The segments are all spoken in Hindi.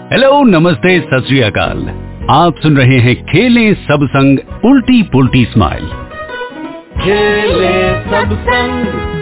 हेलो, नमस्ते, सत श्री अकाल। आप सुन रहे हैं खेलें सब संग उल्टी पुल्टी स्माइल। खेलें सब संग।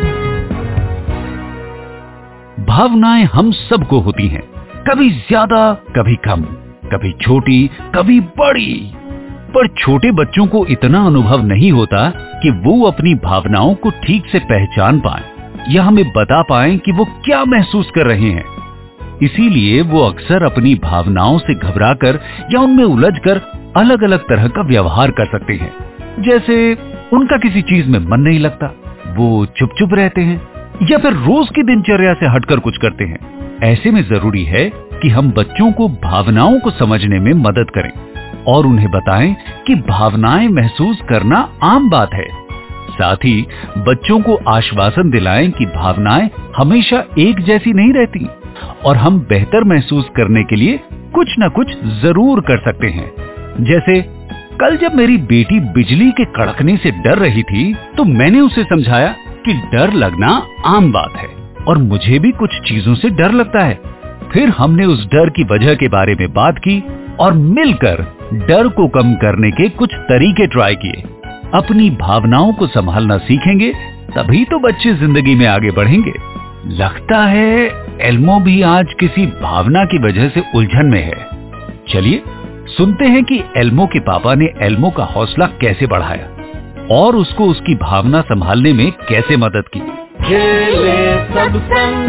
भावनाएं हम सबको होती हैं, कभी ज्यादा कभी कम, कभी छोटी कभी बड़ी। पर छोटे बच्चों को इतना अनुभव नहीं होता कि वो अपनी भावनाओं को ठीक से पहचान पाएं या हमें बता पाएं कि वो क्या महसूस कर रहे हैं। इसीलिए वो अक्सर अपनी भावनाओं से घबराकर या उनमें उलझकर अलग अलग तरह का व्यवहार कर सकते हैं। जैसे उनका किसी चीज में मन नहीं लगता, वो चुप चुप रहते हैं या फिर रोज की दिनचर्या से हटकर कुछ करते हैं। ऐसे में जरूरी है कि हम बच्चों को भावनाओं को समझने में मदद करें और उन्हें बताएं कि भावनाएं महसूस करना आम बात है। साथ ही बच्चों को आश्वासन दिलाएं कि भावनाएं हमेशा एक जैसी नहीं रहती और हम बेहतर महसूस करने के लिए कुछ न कुछ जरूर कर सकते हैं। जैसे कल जब मेरी बेटी बिजली के कड़कने से डर रही थी तो मैंने उसे समझाया कि डर लगना आम बात है और मुझे भी कुछ चीजों से डर लगता है। फिर हमने उस डर की वजह के बारे में बात की और मिलकर डर को कम करने के कुछ तरीके ट्राई किए। अपनी भावनाओं को संभालना सीखेंगे तभी तो बच्चे जिंदगी में आगे बढ़ेंगे। लगता है एल्मो भी आज किसी भावना की वजह से उलझन में है। चलिए सुनते हैं कि एल्मो के पापा ने एल्मो का हौसला कैसे बढ़ाया और उसको उसकी भावना संभालने में कैसे मदद की। खेलें सब संग।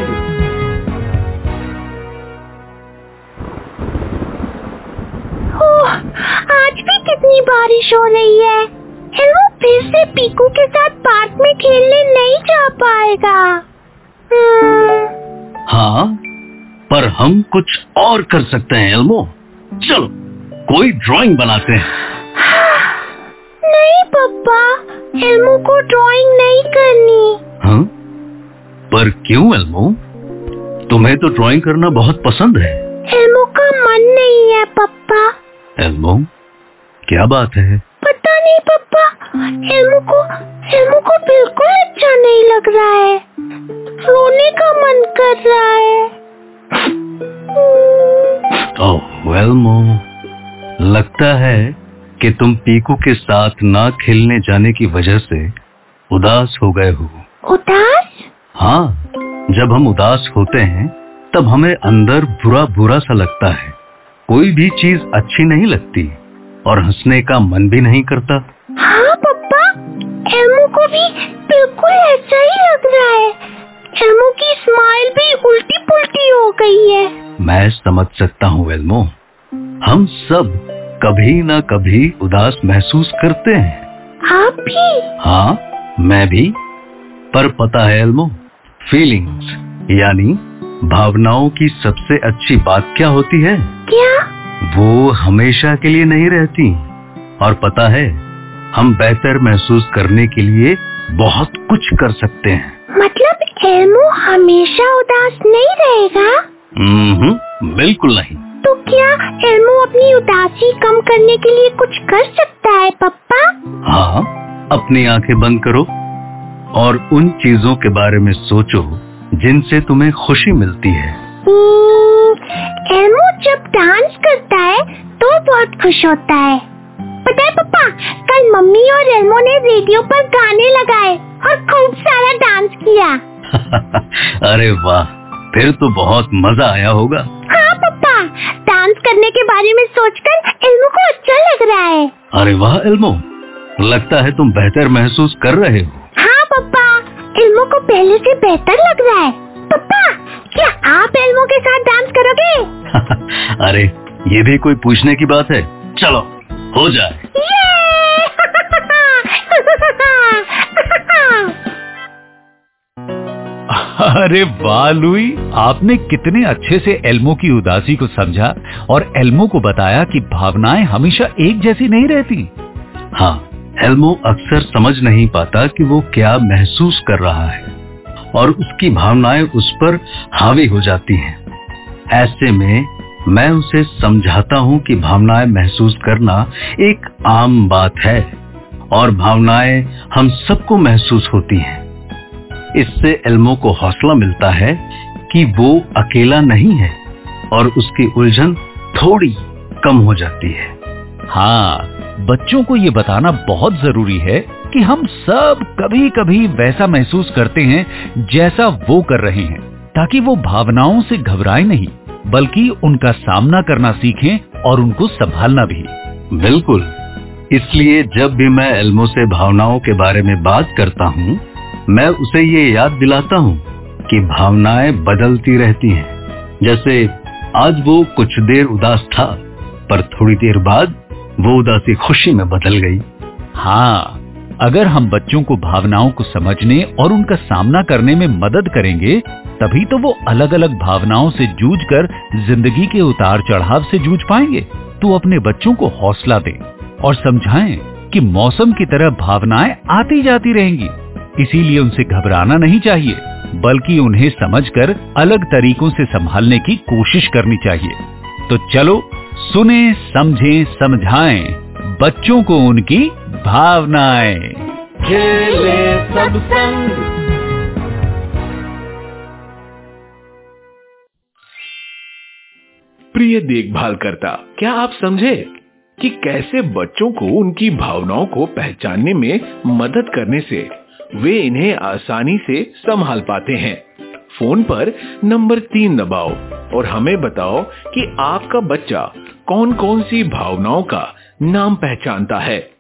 ओह, आज भी कितनी बारिश हो रही है। एल्मो फिर से पीकू के साथ पार्क में खेलने नहीं जा पाएगा। हाँ, पर हम कुछ और कर सकते हैं एल्मो। चलो कोई ड्राइंग बनाते हैं। नहीं पापा, एल्मो को ड्राइंग नहीं करनी। हाँ? पर क्यों एल्मो? तुम्हें तो ड्राइंग करना बहुत पसंद है। एल्मो का मन नहीं है पापा। एल्मो, क्या बात है? पता नहीं पापा, एल्मो को बिल्कुल अच्छा नहीं लग रहा है। रोने का मन कर रहा है। ओह एल्मो, लगता है कि तुम पीकू के साथ ना खेलने जाने की वजह से उदास हो गए हो। उदास? हाँ, जब हम उदास होते हैं तब हमें अंदर बुरा बुरा सा लगता है। कोई भी चीज अच्छी नहीं लगती और हंसने का मन भी नहीं करता। हाँ पापा, एल्मो को भी बिल्कुल ऐसा ही लग रहा है। एल्मो की स्माइल भी उल्टी पुल्टी हो गई है। मैं समझ सकता हूँ एल्मो, हम सब कभी ना कभी उदास महसूस करते हैं। आप भी? हाँ, मैं भी। पर पता है एल्मो, फीलिंग्स यानी भावनाओं की सबसे अच्छी बात क्या होती है? क्या? वो हमेशा के लिए नहीं रहती। और पता है, हम बेहतर महसूस करने के लिए बहुत कुछ कर सकते हैं। मतलब एल्मो हमेशा उदास नहीं रहेगा? बिल्कुल नहीं। तो क्या एल्मो अपनी उदासी कम करने के लिए कुछ कर सकता है पापा? हाँ, अपनी आंखें बंद करो और उन चीजों के बारे में सोचो जिनसे तुम्हें खुशी मिलती है। एल्मो जब डांस करता है तो बहुत खुश होता है। पता है पापा, कल मम्मी और एल्मो ने रेडियो पर गाने लगाए और खूब सारा डांस किया। अरे वाह, फिर तो बहुत मजा आया होगा। हाँ पापा, डांस करने के बारे में सोचकर एल्मो को अच्छा लग रहा है। अरे वाह एल्मो, लगता है तुम बेहतर महसूस कर रहे हो। हाँ पापा, एल्मो को पहले से बेहतर लग रहा है। पापा, क्या आप एल्मो के साथ डांस करोगे? अरे ये भी कोई पूछने की बात है। चलो हो जाए। अरे वाह लुई, आपने कितने अच्छे से एल्मो की उदासी को समझा और एल्मो को बताया कि भावनाएं हमेशा एक जैसी नहीं रहती। हाँ, एल्मो अक्सर समझ नहीं पाता कि वो क्या महसूस कर रहा है और उसकी भावनाएं उस पर हावी हो जाती हैं। ऐसे में मैं उसे समझाता हूँ कि भावनाएं महसूस करना एक आम बात है और भावनाएं हम सबको महसूस होती हैं। इससे एल्मो को हौसला मिलता है कि वो अकेला नहीं है और उसकी उलझन थोड़ी कम हो जाती है। हाँ, बच्चों को ये बताना बहुत जरूरी है कि हम सब कभी कभी वैसा महसूस करते हैं जैसा वो कर रहे हैं, ताकि वो भावनाओं से घबराए नहीं, बल्कि उनका सामना करना सीखें और उनको संभालना भी। बिल्कुल, इसलिए जब भी मैं एल्मो से भावनाओं के बारे में बात करता हूँ, मैं उसे ये याद दिलाता हूँ कि भावनाएं बदलती रहती हैं। जैसे आज वो कुछ देर उदास था, पर थोड़ी देर बाद वो उदासी खुशी में बदल गई। हाँ, अगर हम बच्चों को भावनाओं को समझने और उनका सामना करने में मदद करेंगे, तभी तो वो अलग अलग भावनाओं से जूझकर जिंदगी के उतार चढ़ाव से जूझ पाएंगे। तो अपने बच्चों को हौसला दें और समझाएं कि मौसम की तरह भावनाएं आती जाती रहेंगी, इसीलिए उनसे घबराना नहीं चाहिए, बल्कि उन्हें समझकर अलग तरीकों से संभालने की कोशिश करनी चाहिए। तो चलो सुने, समझें, समझाएं बच्चों को उनकी भावनाएं। खेले सब संग। प्रिय देखभाल करता, क्या आप समझे कि कैसे बच्चों को उनकी भावनाओं को पहचानने में मदद करने से वे इन्हें आसानी से संभाल पाते हैं? फोन पर नंबर 3 दबाओ और हमें बताओ कि आपका बच्चा कौन कौन सी भावनाओं का नाम पहचानता है।